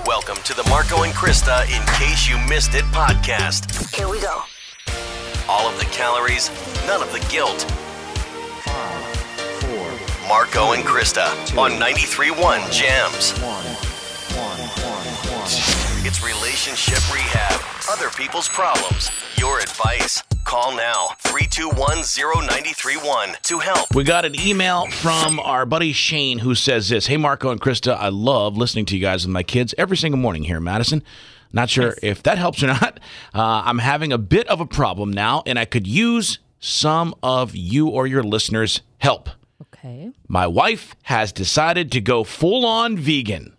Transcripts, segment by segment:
Welcome to the Marco and Krista In Case You Missed It podcast. Here we go. All of the calories, none of the guilt. 5, 4, Marco and Krista 2, on 93.1 Jams. 1, 1, 1. It's relationship rehab, other people's problems, your advice. Call now, 321-0931 to help. We got an email from our buddy Shane who says this. Hey, Marco and Krista, I love listening to you guys with my kids every single morning here in Madison. Not sure if that helps or not. I'm having a bit of a problem now, and I could use some of you or your listeners' help. Okay. My wife has decided to go full-on vegan.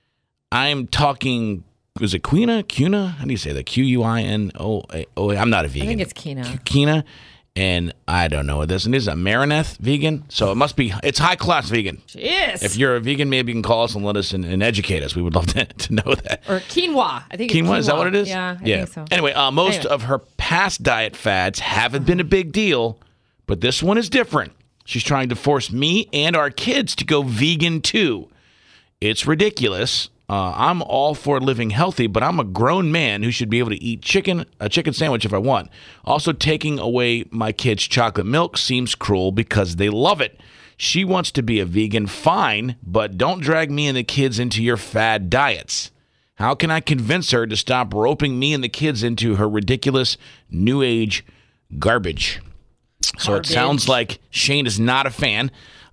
I'm talking... Was it Quina? How do you say that? Quino? I'm not a vegan. I think it's Quina. Quina, and I don't know what this is. A Marineth vegan, so it must be. It's high class vegan. Yes. If you're a vegan, maybe you can call us and let us and educate us. We would love to know that. Or quinoa. I think it's Quinoa, is that what it is? Yeah, I think so. Anyway, most of her past diet fads haven't been a big deal, but this one is different. She's trying to force me and our kids to go vegan too. It's ridiculous. I'm all for living healthy, but I'm a grown man who should be able to eat a chicken sandwich if I want. Also, taking away my kids' chocolate milk seems cruel because they love it. She wants to be a vegan, fine, but don't drag me and the kids into your fad diets. How can I convince her to stop roping me and the kids into her ridiculous new age garbage? So it sounds like Shane is not a fan.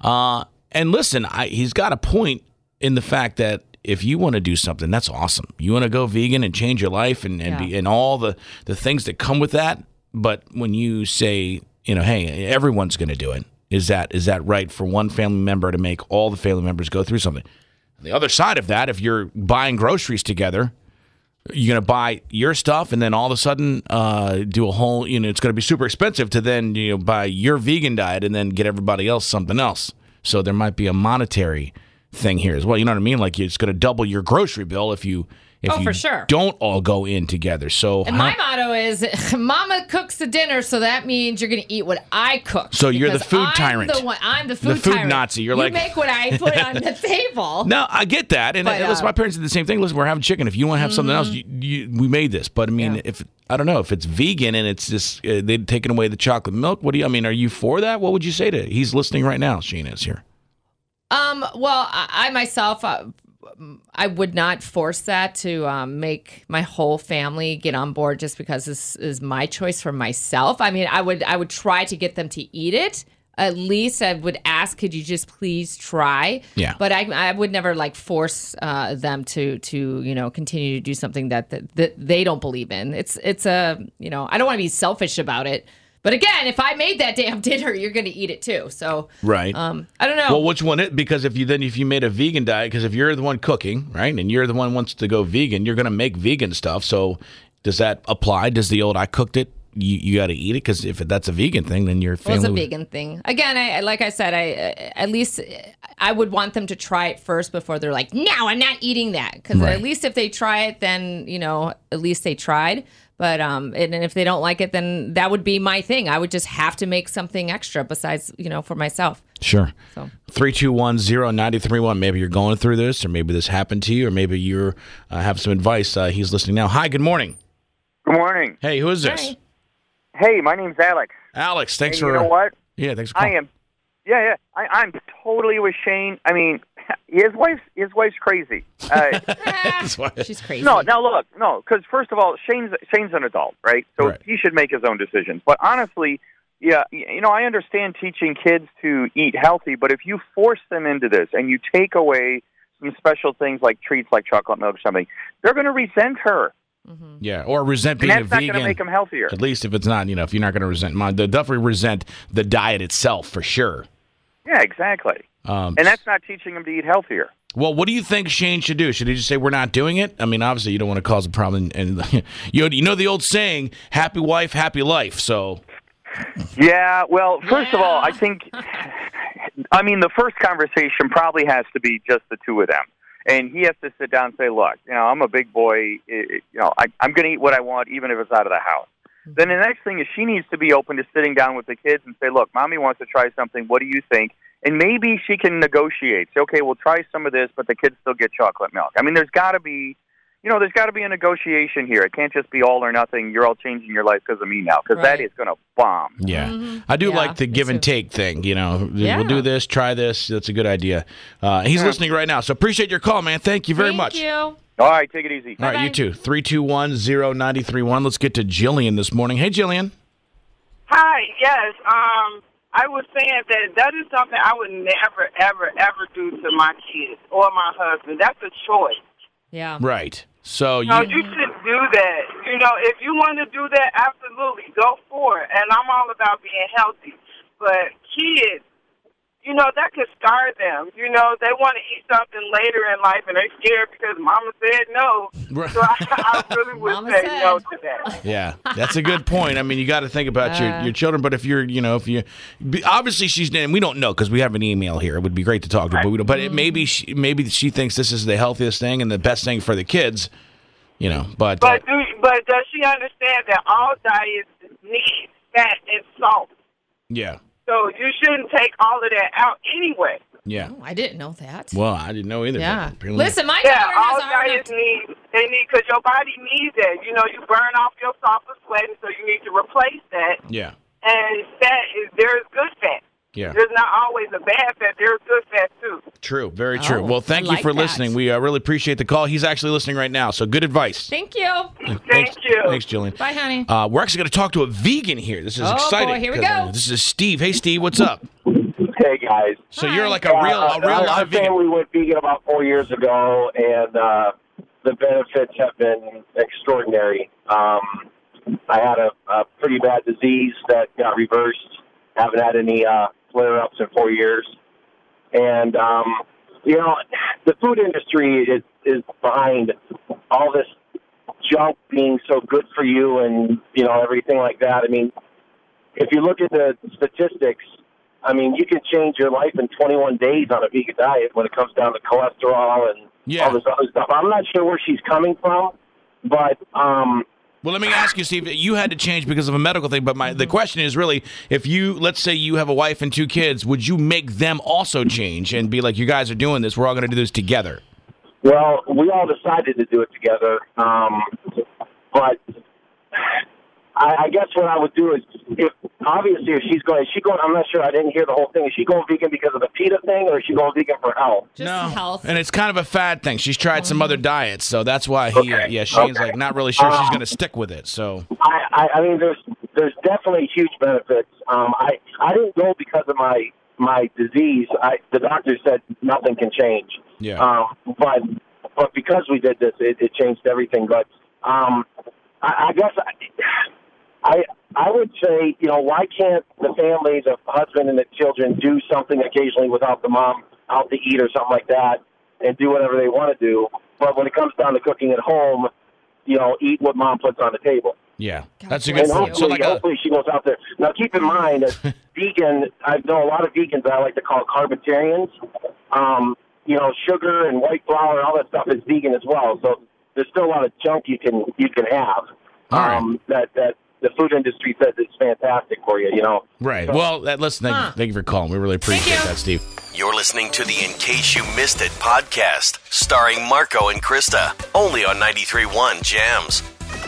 And listen, he's got a point in the fact that if you want to do something, that's awesome. You want to go vegan and change your life and all the things that come with that. But when you say, hey, everyone's going to do it, is that right for one family member to make all the family members go through something? The other side of that, if you're buying groceries together, you're going to buy your stuff and then all of a sudden do a whole, it's going to be super expensive to then buy your vegan diet and then get everybody else something else. So there might be a monetary thing here as well. You know what I mean? Like it's going to double your grocery bill if you for sure. don't all go in together. So my motto is Mama cooks the dinner, so that means you're going to eat what I cook. So you're the food tyrant. I'm the food tyrant. Nazi. You're you like make what I put on the table. No, I get that. And listen, my parents did the same thing. Listen, we're having chicken. If you want to have something else, we made this. But I mean, if I don't know if it's vegan and it's just they've taken away the chocolate milk. Are you for that? What would you say to? He's listening right now. Sheen is here. Well, I myself, I would not force that to make my whole family get on board just because this is my choice for myself. I mean, I would try to get them to eat it. At least I would ask, could you just please try? Yeah. But I would never force them to continue to do something that they don't believe in. It's I don't want to be selfish about it. But again, if I made that damn dinner, you're going to eat it too. So right. I don't know. Well, which one? Because if you made a vegan diet, because if you're the one cooking, right, and you're the one who wants to go vegan, you're going to make vegan stuff. So does that apply? Does the old I cooked it? You got to eat it because if that's a vegan thing, then your family. Well, it's a vegan thing. Again, like I said, at least I would want them to try it first before they're like, no, I'm not eating that. Because at least if they try it, then at least they tried. But and if they don't like it, then that would be my thing. I would just have to make something extra besides, for myself. Sure. So 321-0931. Maybe you're going through this, or maybe this happened to you, or maybe you have some advice. He's listening now. Hi, good morning. Good morning. Hey, who is this? Hi. Hey, my name's Alex. Alex, thanks and for... You know what? Yeah, thanks for calling. I am. Yeah. I'm totally with Shane. I mean, his wife's crazy. She's crazy. No, now look, because first of all, Shane's an adult, right? So he should make his own decisions. But honestly, yeah, I understand teaching kids to eat healthy, but if you force them into this and you take away some special things like treats like chocolate milk or something, they're going to resent her. Mm-hmm. Yeah, or resent being and a that's vegan. not going to make them healthier. At least if it's not, if you're not going to resent mine, they'll definitely resent the diet itself for sure. Yeah, exactly. And that's not teaching them to eat healthier. Well, what do you think Shane should do? Should he just say we're not doing it? I mean, obviously you don't want to cause a problem, and you know the old saying, "Happy wife, happy life." So, yeah. Well, first of all, I think, the first conversation probably has to be just the two of them, and he has to sit down and say, "Look, I'm a big boy. I'm going to eat what I want, even if it's out of the house." Then the next thing is she needs to be open to sitting down with the kids and say, look, Mommy wants to try something. What do you think? And maybe she can negotiate. Say, okay, we'll try some of this, but the kids still get chocolate milk. I mean, there's got to be there's got to be a negotiation here. It can't just be all or nothing. You're all changing your life because of me now, because that is going to bomb. Yeah. I do like the give and take thing. We'll do this, try this. That's a good idea. He's listening right now. So appreciate your call, man. Thank you very much. Thank you. All right, take it easy. All right, you too. 321-0931. Let's get to Jillian this morning. Hey, Jillian. Hi, yes. I was saying that is something I would never, ever, ever do to my kids or my husband. That's a choice. Yeah. Right. So you should do that. If you want to do that, absolutely, go for it. And I'm all about being healthy. But kids, that could scar them. They want to eat something later in life, and they're scared because Mama said no. Right. So I really would say no to that. Yeah, that's a good point. I mean, you got to think about your children. But if obviously she's, and we don't know because we have an email here. It would be great to talk to her, but we don't. But maybe she thinks this is the healthiest thing and the best thing for the kids. But does she understand that all diets need fat and salt? Yeah. So you shouldn't take all of that out anyway. Yeah. Oh, I didn't know that. Well, I didn't know either. Yeah. Apparently. Listen, my daughter has all diets need because your body needs that. You burn off your sulfur sweat, and so you need to replace that. Yeah. And there's good fat. Yeah. There's not always a bad fat. There's good fat, too. True. Very true. Oh, well, thank you for listening. We really appreciate the call. He's actually listening right now, so good advice. Thank you. Thank you. Thanks, Jillian. Bye, honey. We're actually going to talk to a vegan here. This is exciting. Boy, here we go. This is Steve. Hey, Steve, what's up? Hey, guys. So you're like a real our vegan. family went vegan about 4 years ago, and the benefits have been extraordinary. I had a pretty bad disease that got reversed. Haven't had any flare-ups in 4 years. And, the food industry is behind all this junk being so good for you and, everything like that. I mean, if you look at the statistics, you can change your life in 21 days on a vegan diet when it comes down to cholesterol and all this other stuff. I'm not sure where she's coming from, but well, let me ask you, Steve, you had to change because of a medical thing, but the question is really, if let's say you have a wife and 2 kids, would you make them also change and be like, you guys are doing this, we're all going to do this together? Well, we all decided to do it together, but I guess what I would do is, if she's going, I'm not sure, I didn't hear the whole thing. Is she going vegan because of the PETA thing, or is she going vegan for health? Just health. And it's kind of a fad thing. She's tried some other diets, so that's why Shane's like not really sure she's going to stick with it. So I mean, there's definitely huge benefits. I didn't go because of my disease. The doctor said nothing can change. Yeah. But because we did this, it changed everything. But I guess I would say, why can't the family, the husband and the children, do something occasionally without the mom out to eat or something like that and do whatever they want to do? But when it comes down to cooking at home, eat what mom puts on the table. Yeah, that's a good point. So hopefully she goes out there. Now, keep in mind that vegan, I know a lot of vegans that I like to call carbitarians. Sugar and white flour and all that stuff is vegan as well. So there's still a lot of junk you can have. That the food industry says it's fantastic for you, Right. Well, listen, thank you for calling. We really appreciate that, Steve. You're listening to the In Case You Missed It podcast, starring Marco and Krista, only on 93.1 Jams.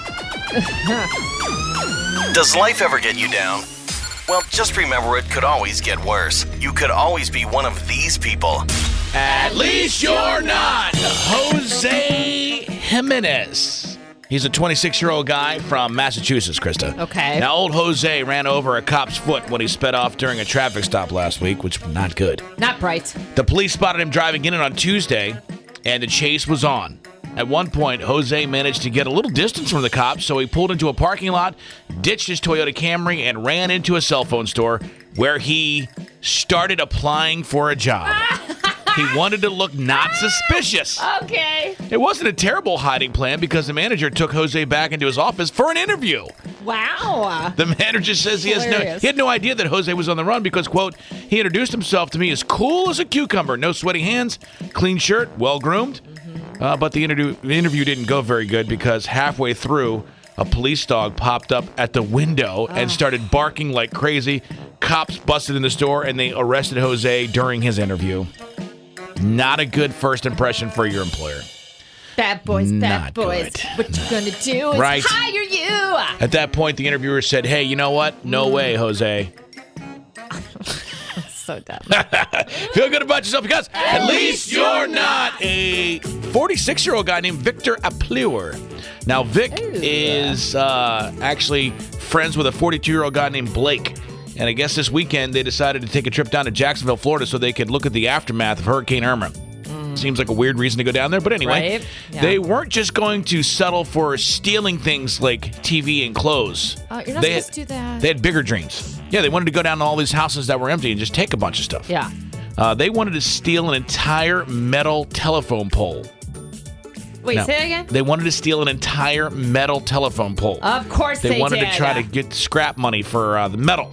Does life ever get you down? Well, just remember it could always get worse. You could always be one of these people. At least you're not Jose Jimenez. He's a 26-year-old guy from Massachusetts, Krista. Okay. Now, old Jose ran over a cop's foot when he sped off during a traffic stop last week, which was not good. Not bright. The police spotted him driving in on Tuesday, and the chase was on. At one point, Jose managed to get a little distance from the cops, so he pulled into a parking lot, ditched his Toyota Camry, and ran into a cell phone store where he started applying for a job. He wanted to look not suspicious. Okay. It wasn't a terrible hiding plan because the manager took Jose back into his office for an interview. Wow. The manager says he had no idea that Jose was on the run because, quote, he introduced himself to me as cool as a cucumber, no sweaty hands, clean shirt, well-groomed. But the interview didn't go very good because halfway through, a police dog popped up at the window and started barking like crazy. Cops busted in the store and they arrested Jose during his interview. Not a good first impression for your employer. Bad boys, Not bad boys. good. What you gonna do is Right. hire you. At that point, the interviewer said, hey, you know what? No way, Jose. So dumb. Feel good about yourself because at least you're not a 46-year-old guy named Victor Apleur. Now, Vic is actually friends with a 42-year-old guy named Blake. And I guess this weekend they decided to take a trip down to Jacksonville, Florida so they could look at the aftermath of Hurricane Irma. Seems like a weird reason to go down there. But anyway, Right? Yeah. they weren't just going to settle for stealing things like TV and clothes. Oh, you're not They supposed to do that. They had bigger dreams. Yeah, they wanted to go down to all these houses that were empty and just take a bunch of stuff. Yeah. They wanted to steal an entire metal telephone pole. Wait, Now, say that again? They wanted to steal an entire metal telephone pole. Of course they wanted did. to try to get scrap money for the metal.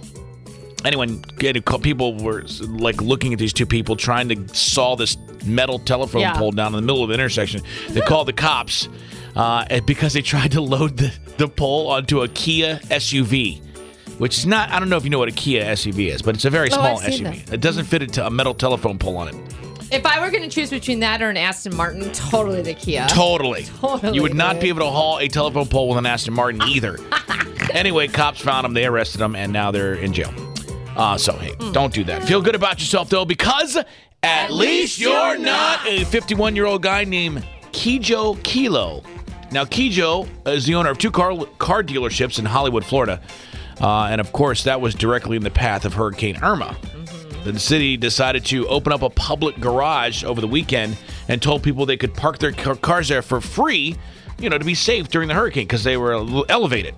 People were like looking at these two people trying to saw this metal telephone pole down in the middle of the intersection. They called the cops because they tried to load the pole onto a Kia SUV, which is not, I don't know if you know what a Kia SUV is, but it's a very small I've seen SUV. that. It doesn't fit into a metal telephone pole on it. If I were going to choose between that or an Aston Martin, totally the Kia. Totally. You would not dude. be able to haul a telephone pole with an Aston Martin either. Anyway, cops found them, they arrested them, and now they're in jail. Hey, don't do that. Feel good about yourself, though, because at least you're not a 51-year-old guy named Kijo Kilo. Now, Kijo is the owner of two car dealerships in Hollywood, Florida. And, of course, that was directly in the path of Hurricane Irma. The city decided to open up a public garage over the weekend and told people they could park their cars there for free, to be safe during the hurricane because they were elevated.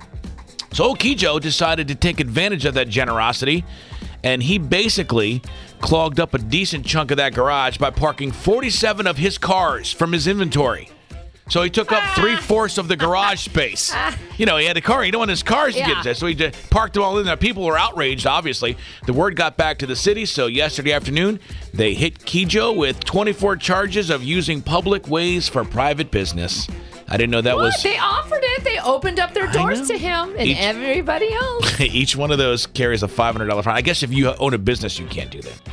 So Kijo decided to take advantage of that generosity, and he basically clogged up a decent chunk of that garage by parking 47 of his cars from his inventory. So he took up 3/4 of the garage space. He had a car. He didn't want his cars to get inside. So he parked them all in there. People were outraged, obviously. The word got back to the city. So yesterday afternoon, they hit Kijo with 24 charges of using public ways for private business. I didn't know that was... They offered it. They opened up their doors to him and everybody else. Each one of those carries a $500 fine. I guess if you own a business, you can't do that.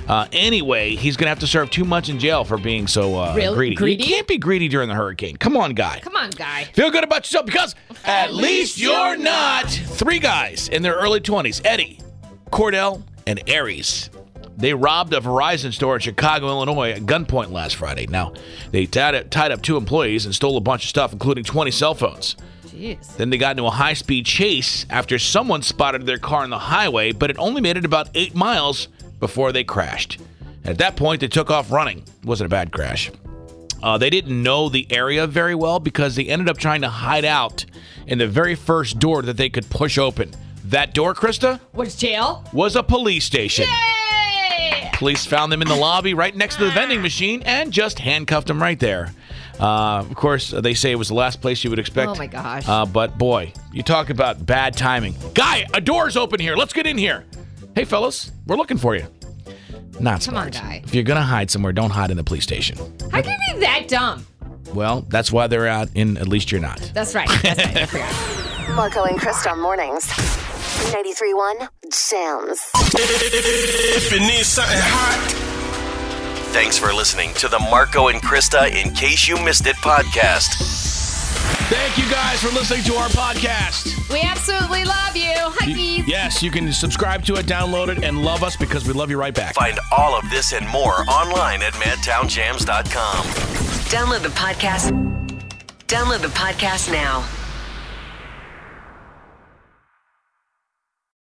Anyway, he's going to have to serve 2 months in jail for being so greedy. Greedy? You can't be greedy during the hurricane. Come on, guy. Come on, guy. Feel good about yourself because at least you're not. 3 guys in their early 20s, Eddie, Cordell, and Aries. They robbed a Verizon store in Chicago, Illinois at gunpoint last Friday. Now, they tied up 2 employees and stole a bunch of stuff, including 20 cell phones. Jeez. Then they got into a high-speed chase after someone spotted their car on the highway, but it only made it about 8 miles before they crashed. At that point, they took off running. It wasn't a bad crash. They didn't know the area very well because they ended up trying to hide out in the very first door that they could push open. That door, Krista, What's jail? was a police station. Yay! Police found them in the lobby right next to the vending machine and just handcuffed them right there. Of course, they say it was the last place you would expect. Oh, my gosh. But boy, you talk about bad timing. Guy, a door's open here. Let's get in here. Hey, fellas, we're looking for you. Not Come on, smart. guy. If you're going to hide somewhere, don't hide in the police station. How can you be that dumb? Well, that's why they're out in At Least You're Not. That's right. I forgot. Marco and Krista mornings. 93.1 Jams. If you need something hot. Thanks for listening to the Marco and Krista In Case You Missed It podcast. Thank you guys for listening to our podcast. We absolutely love you. Huggies. Yes, you can subscribe to it, download it, and love us because we love you right back. Find all of this and more online at madtownjams.com. Download the podcast now.